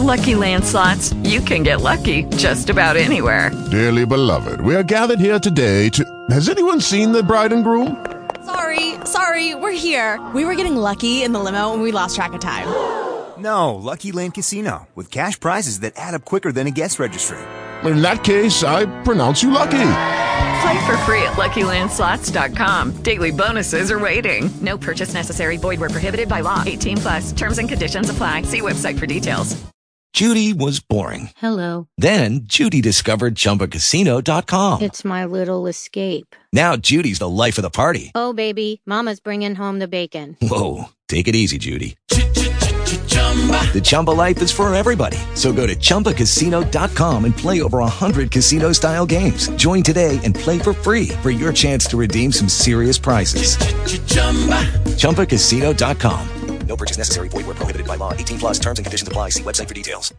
Lucky Land Slots, you can get lucky just about anywhere. Dearly beloved, we are gathered here today to... Has anyone seen the bride and groom? Sorry, we're here. We were getting lucky in the limo and we lost track of time. No, Lucky Land Casino, with cash prizes that add up quicker than a guest registry. In that case, I pronounce you lucky. Play for free at LuckyLandSlots.com. Daily bonuses are waiting. No purchase necessary. Void where prohibited by law. 18+. Terms and conditions apply. See website for details. Judy was boring. Hello. Then Judy discovered ChumbaCasino.com. It's my little escape. Now Judy's the life of the party. Oh, baby, mama's bringing home the bacon. Whoa, take it easy, Judy. The Chumba life is for everybody. So go to ChumbaCasino.com and play over 100 casino-style games. Join today and play for free for your chance to redeem some serious prizes. ChumbaCasino.com. No purchase necessary. Void where prohibited by law. 18+. Terms and conditions apply. See website for details.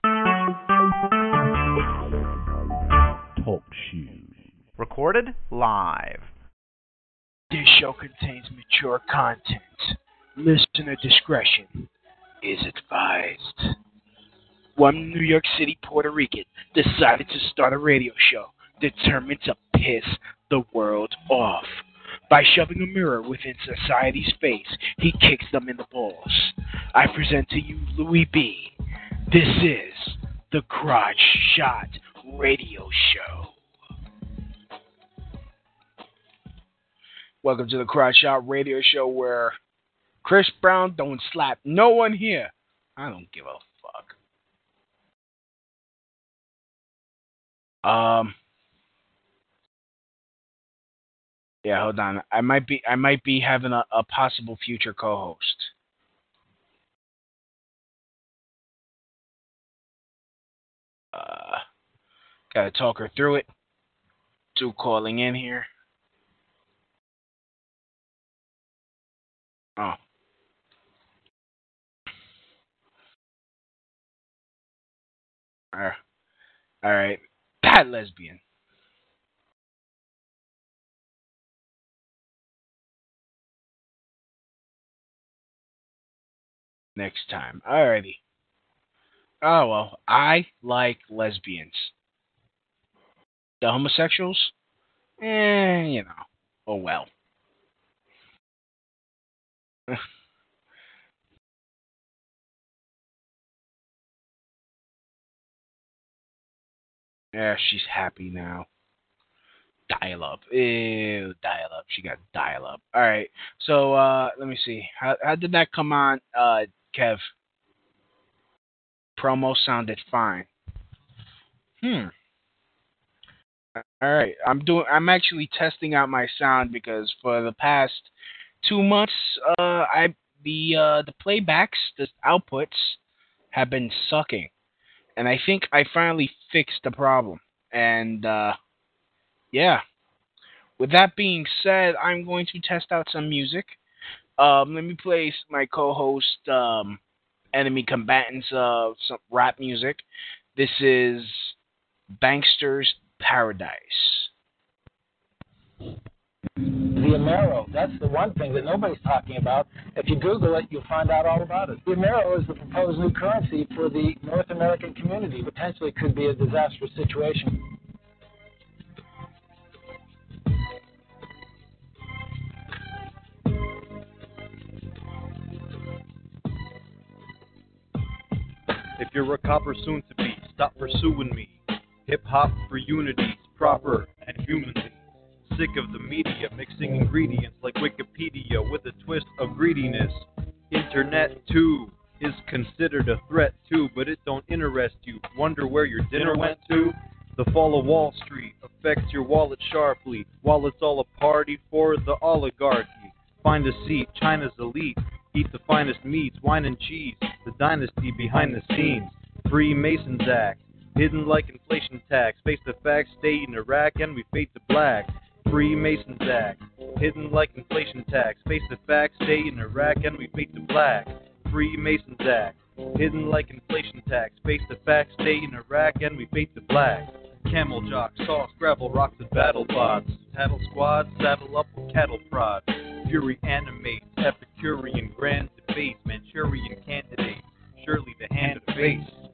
Talk shoes. Recorded live. This show contains mature content. Listener discretion is advised. One New York City Puerto Rican decided to start a radio show determined to piss the world off. By shoving a mirror within society's face, he kicks them in the balls. I present to you Louis B. This is the Crotch Shot Radio Show. Welcome to the Crotch Shot Radio Show, where Chris Brown don't slap no one here. I don't give a fuck. Yeah, hold on. I might be having a possible future co-host. Gotta talk her through it. Two calling in here. Oh. All right. That lesbian. Next time. Alrighty. Oh, well. I like lesbians. The homosexuals? You know. Oh, well. Yeah, she's happy now. Dial up. Ew, dial up. She got dial up. Alright. So, let me see. How did that come on, Kev? Promo sounded fine. Alright. I'm actually testing out my sound because for the past 2 months, the playbacks, the outputs have been sucking. And I think I finally fixed the problem. And, yeah. With that being said, I'm going to test out some music. Let me play my co-host, Enemy Combatants, some rap music. This is Bankster's Paradise. The Amero, that's the one thing that nobody's talking about. If you Google it, you'll find out all about it. The Amero is the proposed new currency for the North American community. Potentially could be a disastrous situation. If you're a copper soon to be, stop pursuing me. Hip-hop for unity's proper and humanly. Sick of the media mixing ingredients like Wikipedia with a twist of greediness. Internet too is considered a threat too, but it don't interest you. Wonder where your dinner went to? The fall of Wall Street affects your wallet sharply, while it's all a party for the oligarchy. Find a seat, China's elite. Eat the finest meats, wine and cheese. The dynasty behind the scenes. Freemasons Act, hidden like inflation tax. Face the facts, stay in Iraq and we fade to black. Freemasons Act, hidden like inflation tax. Face the facts, stay in Iraq and we fade to black. Freemasons Act, hidden like inflation tax. Face the facts, stay in Iraq and we fade to black. Camel jock, sauce, gravel, rocks and battle bots. Tattle squad, saddle up with cattle prod. Fury animates, Epicurean grand debate. Manchurian candidate, surely the hand of fate.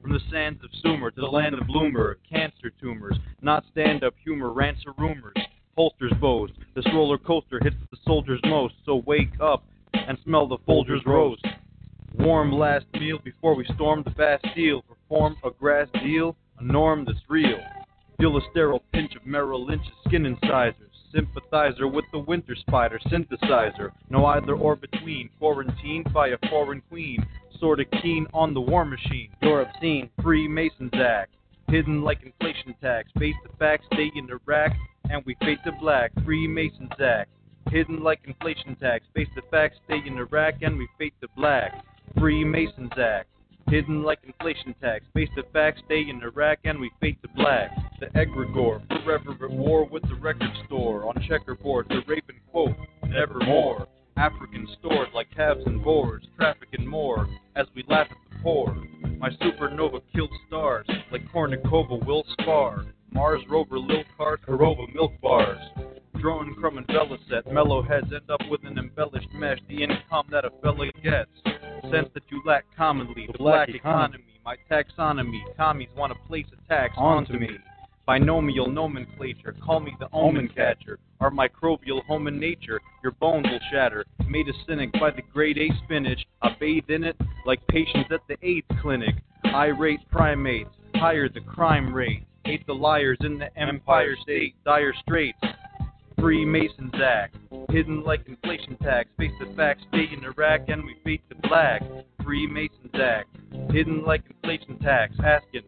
From the sands of Sumer to the land of bloomer, cancer tumors, not stand-up humor, rants or rumors, holsters boast. This roller coaster hits the soldiers most, so wake up and smell the Folgers roast. Warm last meal before we storm the Bastille. Perform a grass deal, a norm that's real. Feel a sterile pinch of Merrill Lynch's skin incisors. Sympathizer with the winter spider synthesizer. No either or between. Quarantined by a foreign queen. Sorta keen on the war machine. You're obscene. Freemasons act. Hidden like inflation tax. Face the facts, stay in Iraq, and we fade to black. Freemasons act. Hidden like inflation tax. Face the facts, stay in Iraq, and we fade to black. Freemasons act. Hidden like inflation tax. Face the facts, stay in Iraq, and we fade to black. The egregore, forever at war with the record store. On checkerboard, the Raven quote, nevermore. Africans stored like calves and boars, traffic and more, as we laugh at the poor. My supernova killed stars, like Kornikova will spar. Mars rover, Lil Card, Harova milk bars. Drone, crumb, and Velocet, mellow heads end up with an embellished mesh. The income that a fella gets, sense that you lack commonly. The black economy, my taxonomy. Commies want to place a tax onto me. Binomial nomenclature, call me the omen catcher. Our microbial home in nature, your bones will shatter. Made a cynic by the grade A spinach. I bathe in it like patients at the AIDS clinic. Irate primates, higher the crime rate. Hate the liars in the Empire State. Dire straits, Freemasons act. Hidden like inflation tax. Face the facts, stay in Iraq, and we fade to black. Freemasons act. Hidden like inflation tax. Asking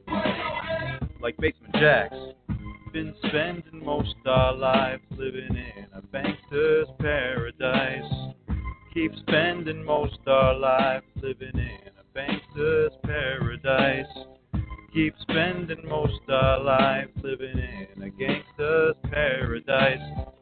like basement jacks. Been spending most our lives living in a bankster's paradise. Keep spending most our lives living in a bankster's paradise. Keep spending most our lives living in a gangster's paradise.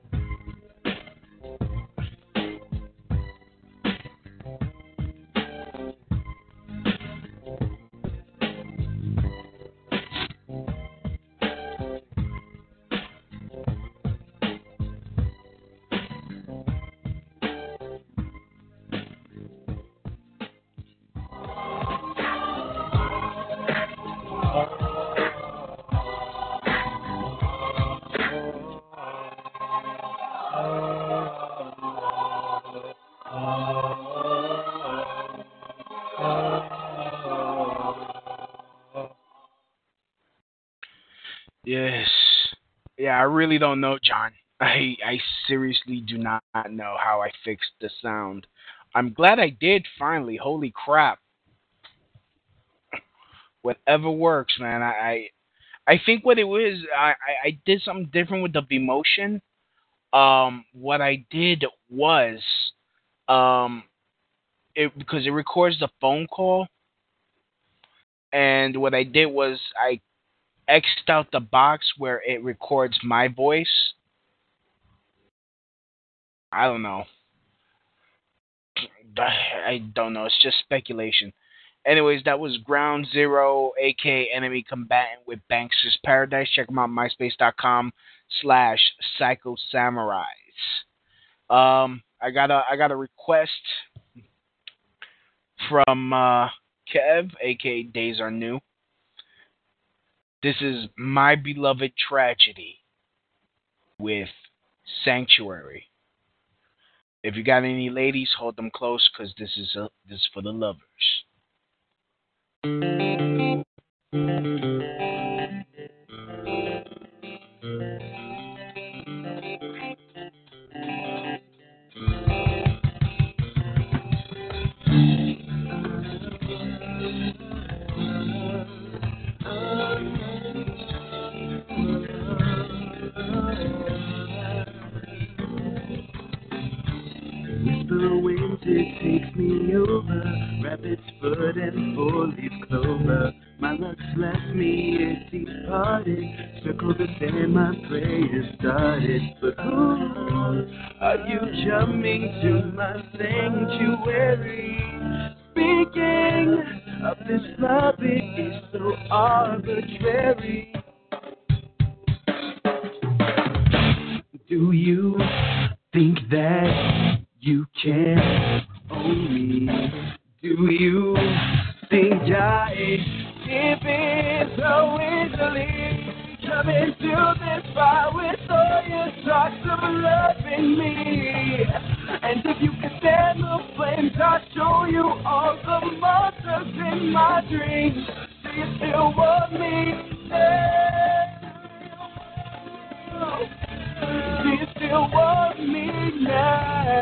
Yes. Yeah, I really don't know, John. I seriously do not know how I fixed the sound. I'm glad I did finally. Holy crap. Whatever works, man. I think what it was, I did something different with the Vmotion. What I did was, because it records the phone call, and what I did was I X'd out the box where it records my voice. I don't know. I don't know. It's just speculation. Anyways, that was Ground Zero, aka Enemy Combatant with Bankster's Paradise. Check them out, myspace.com/PsychoSamurais. I got a request from Kev, aka Days Are New. This is My Beloved Tragedy with Sanctuary. If you got any ladies, hold them close, because this is for the lovers. Whisper winds, it takes me over. Rabbit's foot and four-leaf clover. My luck's left me, it keeps parting. Circle the sand, my prayer started. But who are you coming to my sanctuary? Speaking of this love, it is so arbitrary. Do you think that you can own me? Do you think I give been so easily. Come into this fire with all your talks of loving me. And if you can stand the flames, I'll show you all the monsters in my dreams. Do you still want me? Do you still want me now?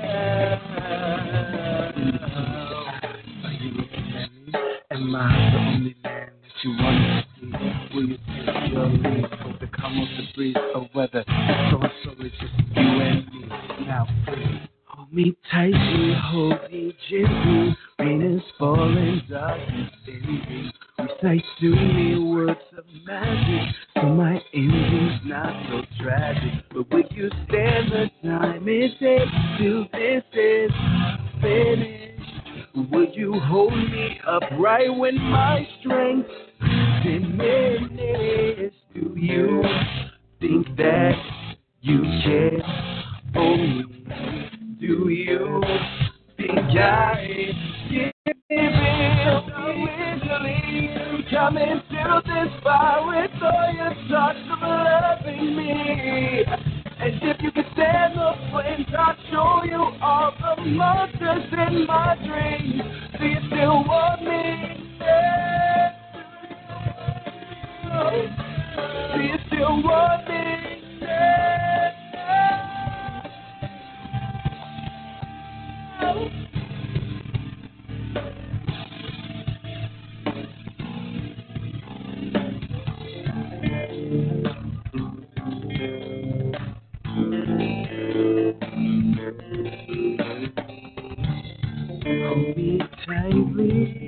Are you looking at me? Am I the only man that you want to see? Will you take your leave? Hope to come off the breeze or weather. So it's just you and me. Now please hold me tightly, hold me gently. Rain is falling, darkness ending. Recite to me words of magic, so my ending's not so tragic. But will you stand the time it takes till this is finished? Will you hold me upright when my strength diminishes? Do you think that you can hold me? Do you think I give in so easily? Come into this fire with all your thoughts of loving me. And if you can stand the flames, I'll show you all the monsters in my dreams. Do you still want me? Do you still want me? Hold me tightly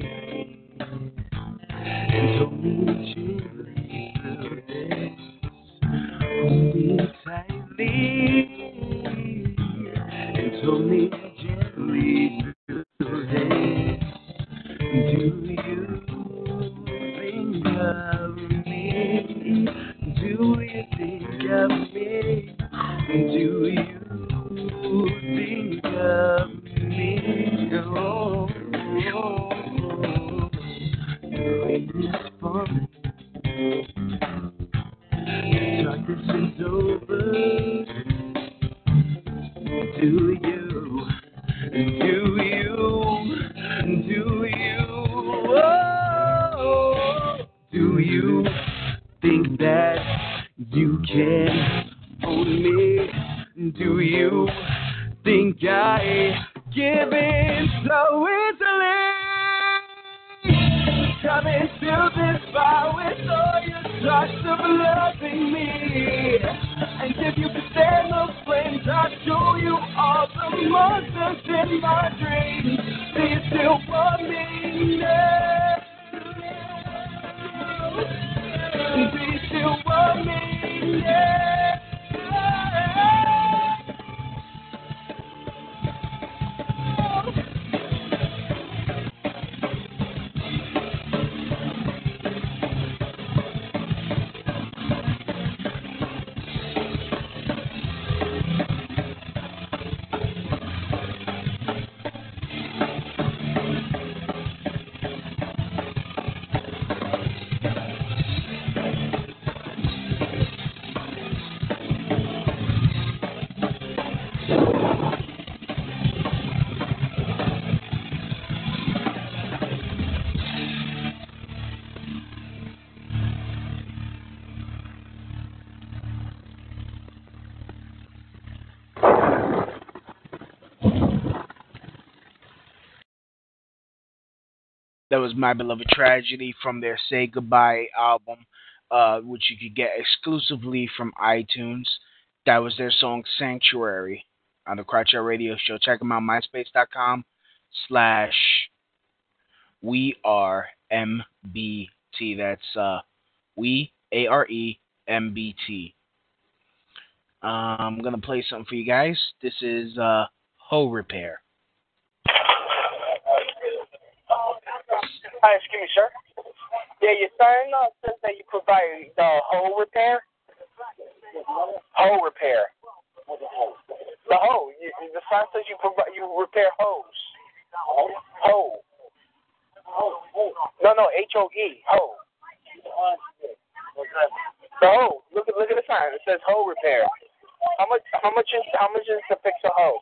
and hold me gently through this. Hold me tightly and hold me gently through this. Do you think of me? Do you think of me? Do you think of me? Oh, the rain is falling. Darkness is over. Do you? Oh, do you think that you can hold me? Do you think I give in so easily? Come into this fire with all your thoughts of loving me. And if you can stand the flames, I'll show you all the monsters in my dreams. Do you still want me now? Do you still want me now? That was My Beloved Tragedy from their Say Goodbye album, which you could get exclusively from iTunes. That was their song Sanctuary on the Crotch Out Radio Show. Check them out, myspace.com/WeAreMBT. That's We, AREMBT. I'm going to play something for you guys. This is Hoe Repair. Hi, excuse me, sir. Yeah, your sign says that you provide the hole repair. Hole repair. The hole. The sign says you repair hose. Hole. No, H-O-E. Hole. The hoe. Look at the sign. It says hoe repair. How much is to fix a hoe?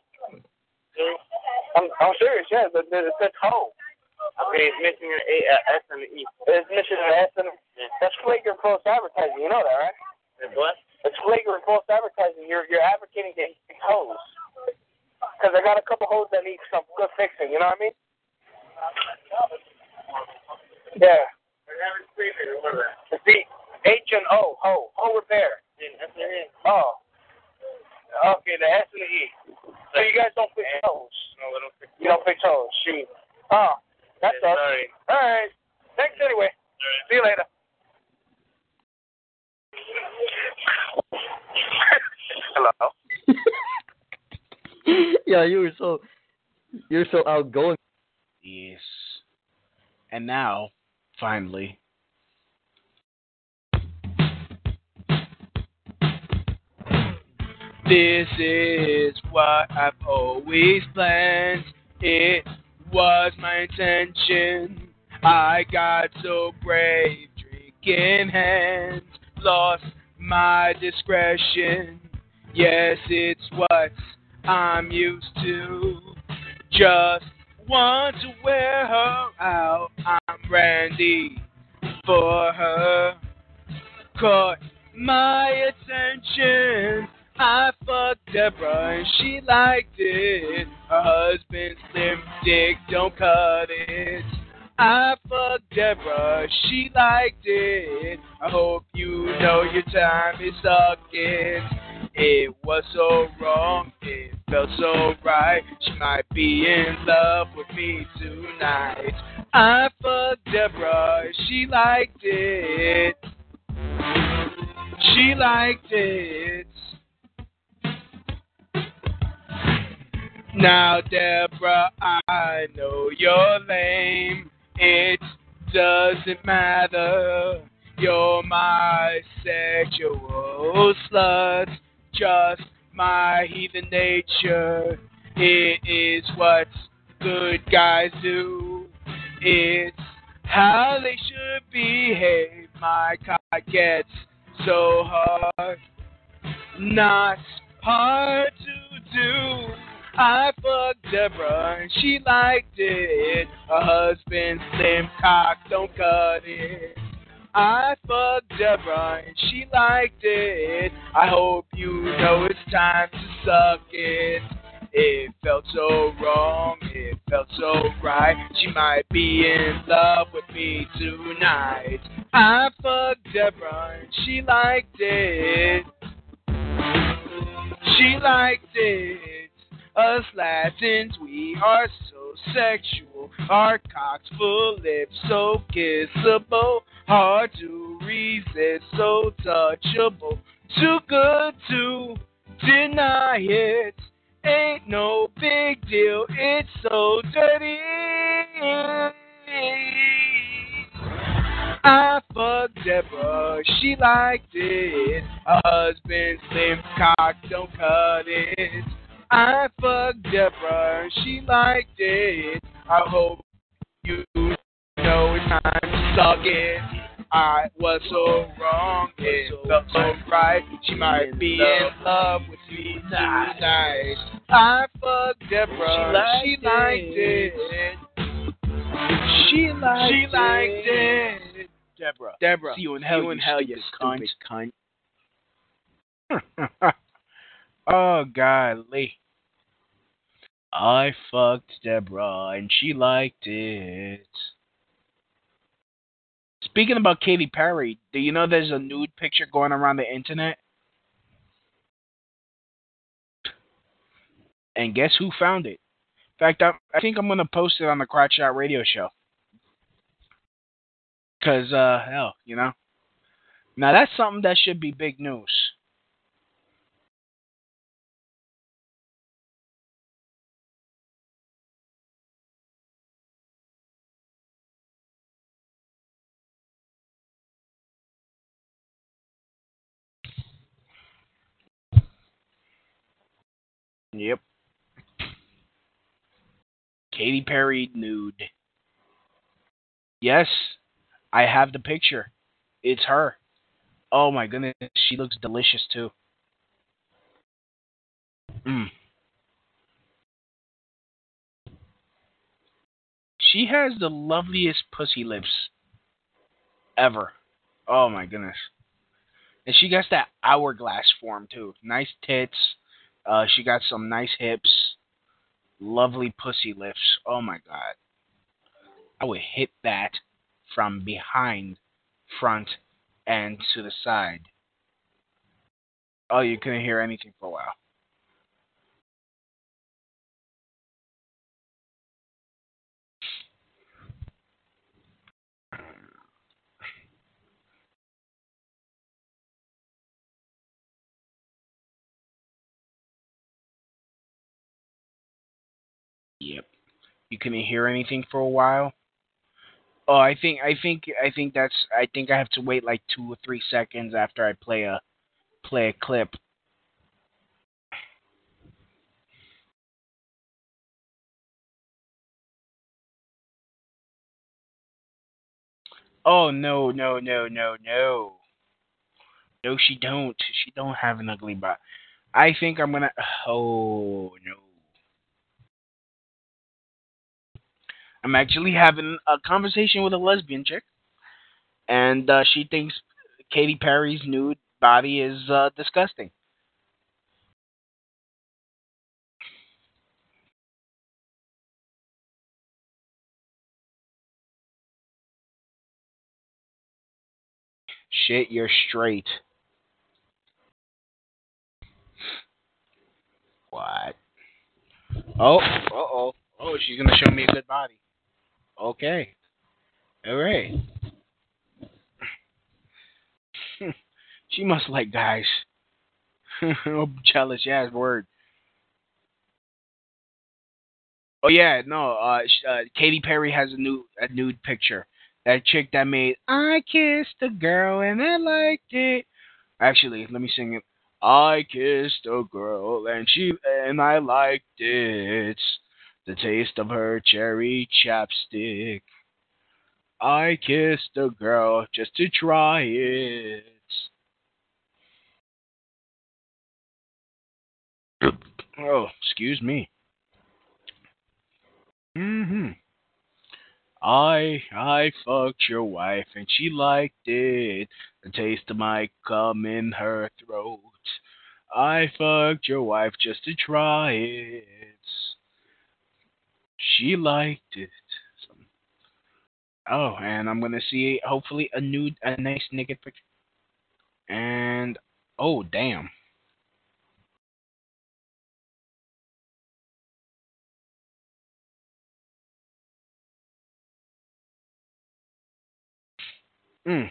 I'm serious. Yeah, it says hoe. Okay, it's missing an S and an E. It's missing an S and an E. That's flagrant false advertising. You know that, right? It's what? It's flagrant false advertising. You're advocating to fix hoes. Because I got a couple hoes that need some good fixing. You know what I mean? Yeah. It's the H and O, hoe repair. Oh. Okay, the S and the E. So you guys don't fix hoes? No, we don't fix hoes. You don't fix hoes. Shoot. Oh. That's all. Sorry. All right. Thanks anyway. Right. See you later. Hello. Yeah, you're so outgoing. Yes. And now, finally. This is what I've always planned. It was my intention. I got so brave, drink in hand, lost my discretion. Yes, it's what I'm used to. Just want to wear her out. I'm Randy for her. Caught my attention. I fucked Deborah and she liked it. Her husband's slim dick, don't cut it. I fucked Deborah, she liked it. I hope you know your time is sucking. It was so wrong, it felt so right. She might be in love with me tonight. I fucked Deborah, she liked it. She liked it. Now, Deborah, I know you're lame. It doesn't matter. You're my sexual slut. Just my heathen nature. It is what good guys do. It's how they should behave. My cock gets so hard. Not hard to do. I fucked Deborah and she liked it. Her husband's slim cock, don't cut it. I fucked Deborah and she liked it. I hope you know it's time to suck it. It felt so wrong, it felt so right. She might be in love with me tonight. I fucked Deborah and she liked it. She liked it. Us Latins, we are so sexual. Our cocks full lips, so kissable. Hard to resist, so touchable. Too good to deny it. Ain't no big deal, it's so dirty. I fucked Deborah, she liked it. Her husband's slim cock, don't cut it. I fucked Deborah, she liked it. I hope you know it's time to suck it. I was so wrong, it felt so right. She might be in love with me tonight. I fucked Deborah, she liked it. She liked it. Deborah, see you in hell, you stupid cunt. Oh, golly. I fucked Deborah, and she liked it. Speaking about Katy Perry, do you know there's a nude picture going around the internet? And guess who found it? In fact, I think I'm going to post it on the Crotch Shot Radio Show. Because, hell, you know. Now, that's something that should be big news. Yep. Katy Perry nude. Yes, I have the picture. It's her. Oh my goodness, she looks delicious too. Mm. She has the loveliest pussy lips ever. Oh my goodness. And she got that hourglass form too. Nice tits. She got some nice hips. Lovely pussy lips. Oh my god. I would hit that from behind, front, and to the side. Oh, you couldn't hear anything for a while. Yep. You couldn't hear anything for a while. Oh, I think I have to wait like 2 or 3 seconds after I play a clip. Oh no no no no no no, she don't. She don't have an ugly butt. I think I'm gonna. Oh no. I'm actually having a conversation with a lesbian chick, and she thinks Katy Perry's nude body is disgusting. Shit, you're straight. What? Oh, uh-oh. Oh, she's gonna show me a good body. Okay. All right. She must like guys. Oh, jealous, yeah, word. Oh yeah, no. Katy Perry has a nude picture. That chick that made "I Kissed a Girl and I Liked It." Actually, let me sing it. I kissed a girl and I liked it. The taste of her cherry chapstick. I kissed a girl just to try it. Oh, excuse me. Hmm. I fucked your wife and she liked it. The taste of my cum in her throat. I fucked your wife just to try it. She liked it. Oh, and I'm gonna see hopefully a nice naked picture. And oh, damn. Mm.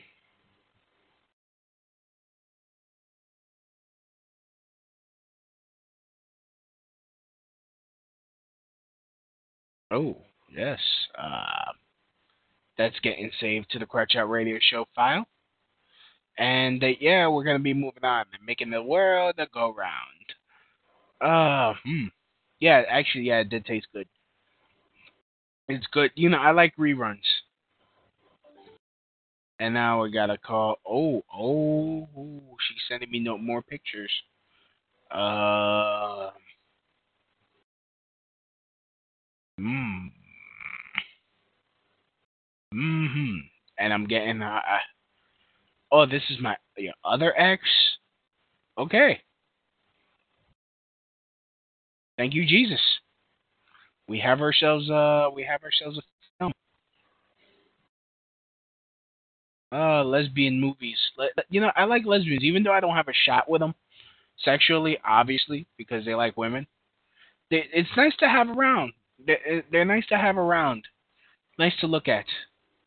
Oh, yes. That's getting saved to the Crutch Out Radio Show file. And yeah, we're gonna be moving on and making the world a go round. Yeah, actually, yeah, it did taste good. It's good. You know, I like reruns. And now we got a call. She's sending me no more pictures. Uh, mm, mm-hmm. And I'm getting. Oh, this is my other ex. Okay. Thank you, Jesus. We have ourselves. We have ourselves a film. Lesbian movies. You know, I like lesbians, even though I don't have a shot with them sexually, obviously, because they like women. It's nice to have around. They're nice to have around. Nice to look at.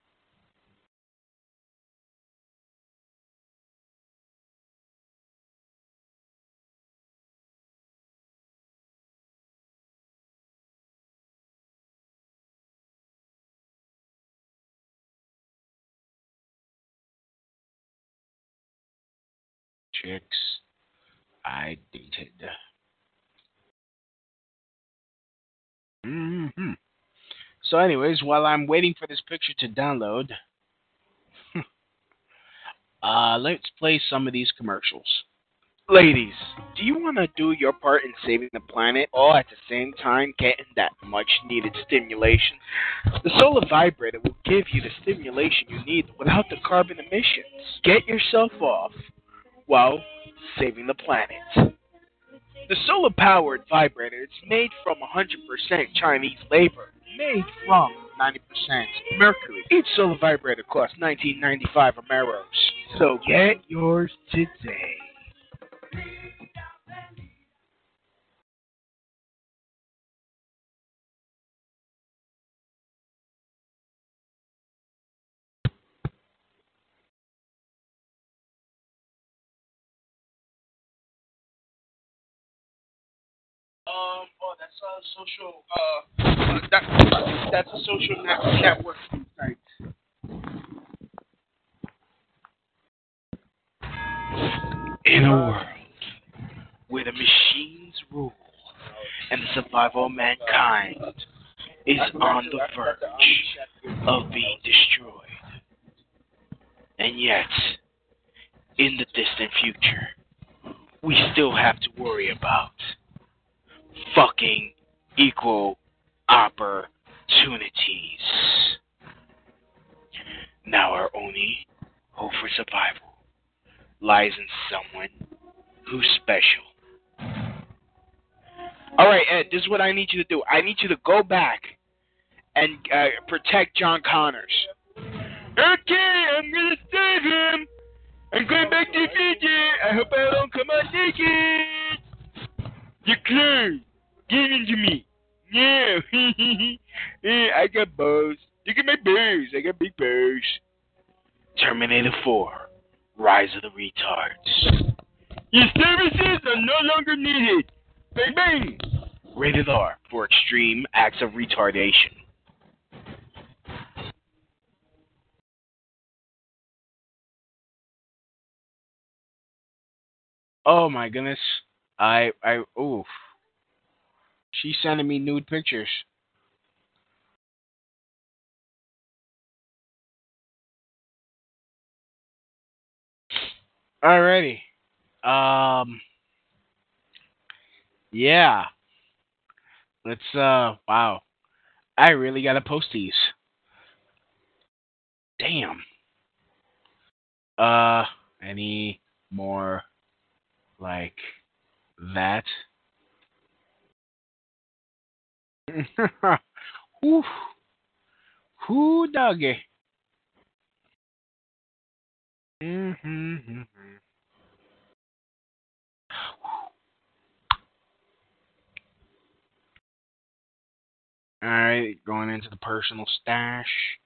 Chicks I dated. Hmm. So, anyways, while I'm waiting for this picture to download, let's play some of these commercials. Ladies, do you want to do your part in saving the planet, all at the same time getting that much-needed stimulation? The solar vibrator will give you the stimulation you need without the carbon emissions. Get yourself off while saving the planet. The solar-powered vibrator is made from 100% Chinese labor, made from 90% mercury. Each solar vibrator costs $19.95 Ameros. So get yours today. That's a social network site. In a world where the machines rule and the survival of mankind is on the verge of being destroyed, and yet, in the distant future, we still have to worry about fucking equal opportunities. Now our only hope for survival lies in someone who's special. Alright, Ed, this is what I need you to do. I need you to go back and protect John Connors. Okay, I'm gonna save him. I'm going back to Fiji. I hope I don't come out naked. Your clothes. Give them to me. No. I got bows. Look at my bows. I got big bows. Terminator 4. Rise of the Retards. Your services are no longer needed. Bang bang. Rated R for extreme acts of retardation. Oh my goodness. Oof. She's sending me nude pictures. Alrighty. Yeah. Let's, wow. I really gotta post these. Damn. Any more like that? Whew. Whoo doggy. Alright, going into the personal stash.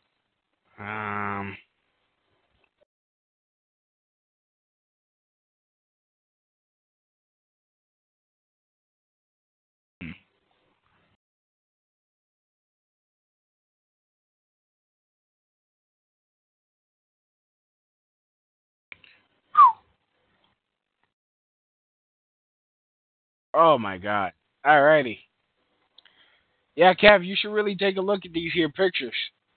Oh my god. Alrighty. Yeah, Kev, you should really take a look at these here pictures.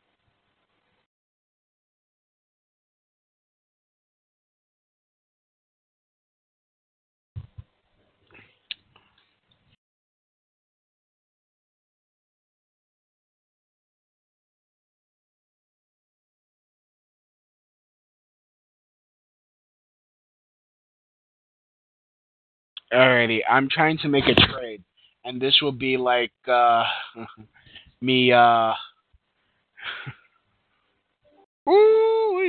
Alrighty, I'm trying to make a trade, and this will be like me. Ooh.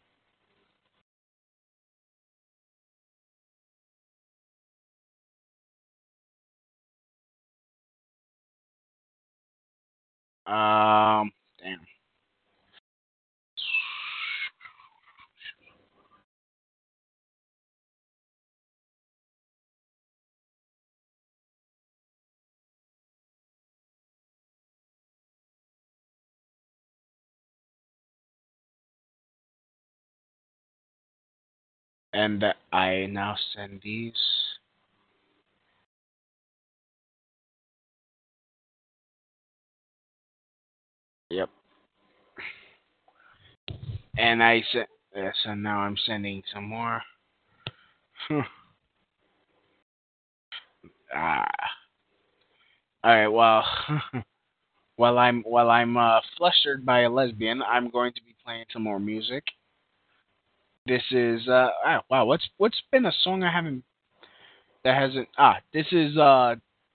Damn. And I now send these. Yep. And I sent. Yeah, so now I'm sending some more. Ah. All right. Well, while I'm flustered by a lesbian, I'm going to be playing some more music. This is wow. What's been a song I haven't that hasn't this is oh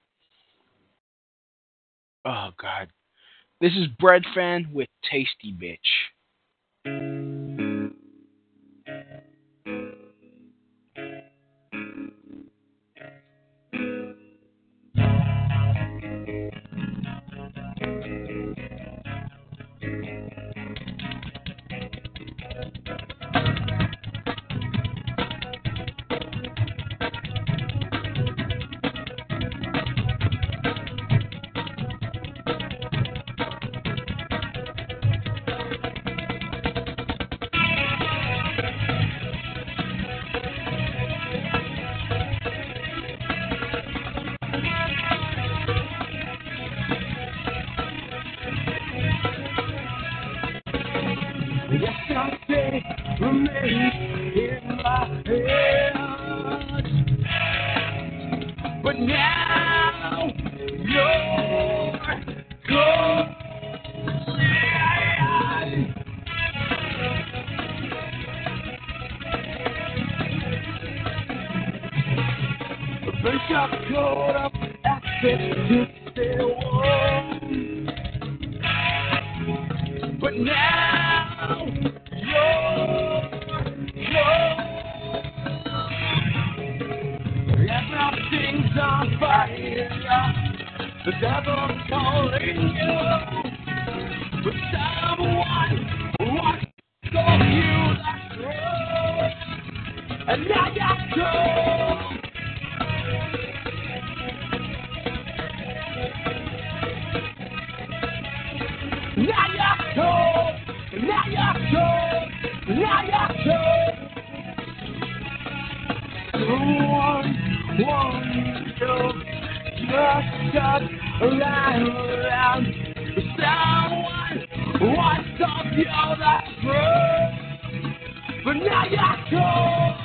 god. This is Bread Fan with Tasty Bitch. But now you're gone. But got caught up access to stay warm. But now you're gone. Everything's on fire. The devil's calling you. But someone wants to give you that truth. And now you're gone. Now you're gone. Now you're gone. Now you're gone. Someone wants to just around. Someone wants to give the truth. But now you're gone.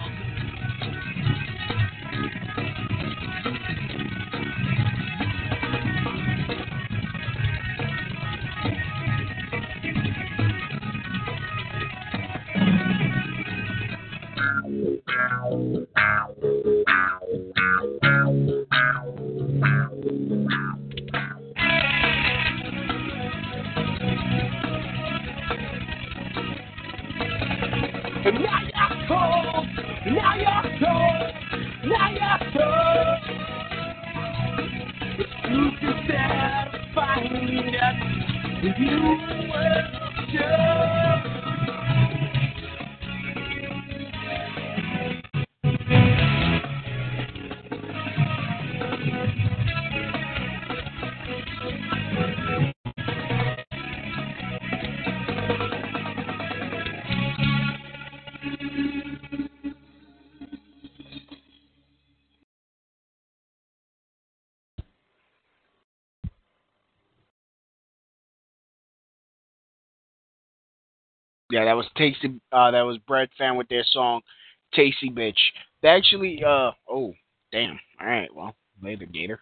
Yeah, that was Tasty. That was Bread Fan with their song "Tasty Bitch." They actually, oh, damn. All right, well, later, Gator.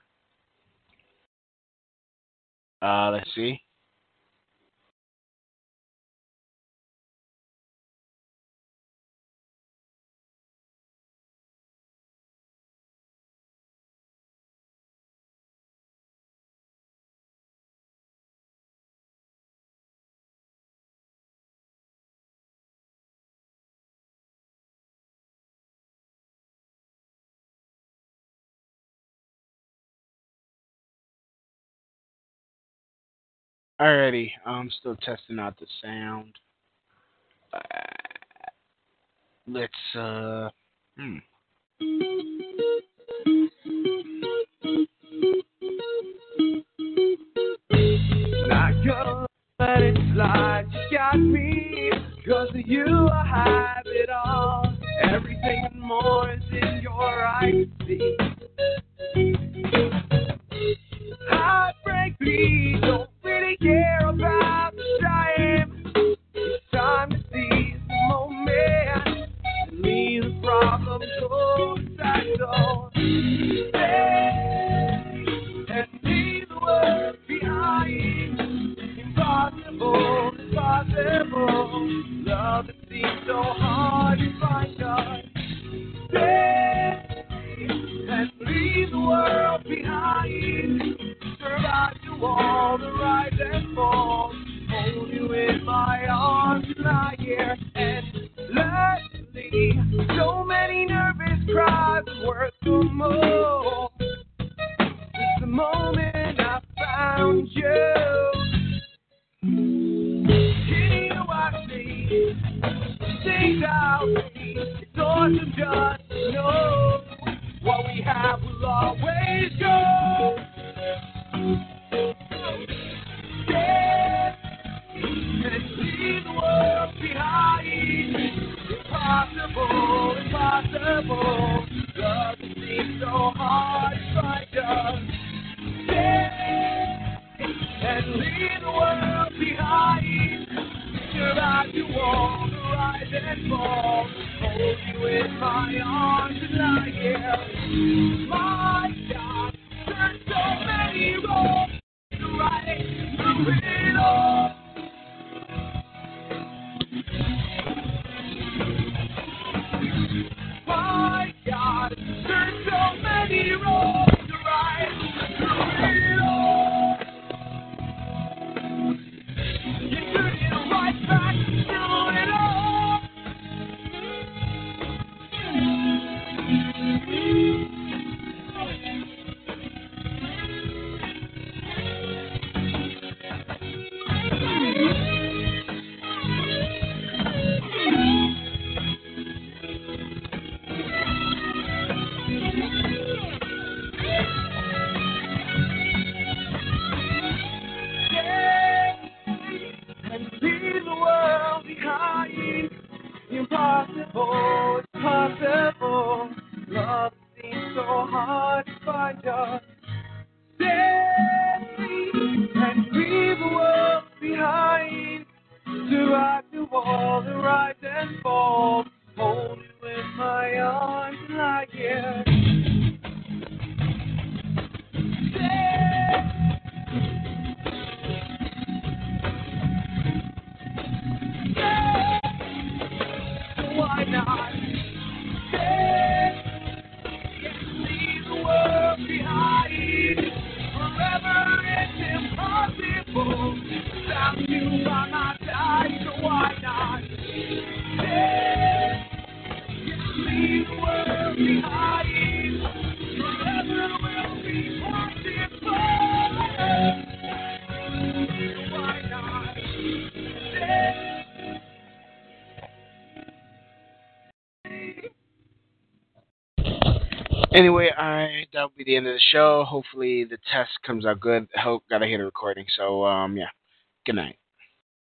Let's see. Alrighty, I'm still testing out the sound. Let's Not gonna let it slide. You got me. 'Cause of you, I have it all. Everything and more is in your eyes. See. Heartbreak, please. Don't really care about the time. It's time to seize the moment. come close at all. Stay and leave the world behind. Impossible, impossible. Love that seems so hard to find us. Stay and leave the world behind. Survive to all the rise and fall. Hold you in my arms and lie here endlessly. So many nervous cries worth the more. It's the moment I found you. Can you watch me? Things I'll see. It's awesome just to know what we have will always go. Yeah, and leave the world behind. Impossible, impossible. Love seems so hard to find us. Yeah, and leave the world behind. Survive to all the rise and fall. Hold you in my arms and lie here. My God, there's so many roads to right through it all. My God, there's so many roads to ride through it all. You turn it right back through it all. Impossible, it's possible. Love seems so hard to find us. Stay and leave the world behind. Survive to all the rise and fall. Hold you in my arms and lie here. Why not stay and leave the world behind? Forever it's impossible. Without you by my side, so why not stay and leave the world behind? Forever will be possible. So why not stay? Anyway, alright, that'll be the end of the show. Hopefully the test comes out good. Gotta hear the recording. So, yeah. Good night.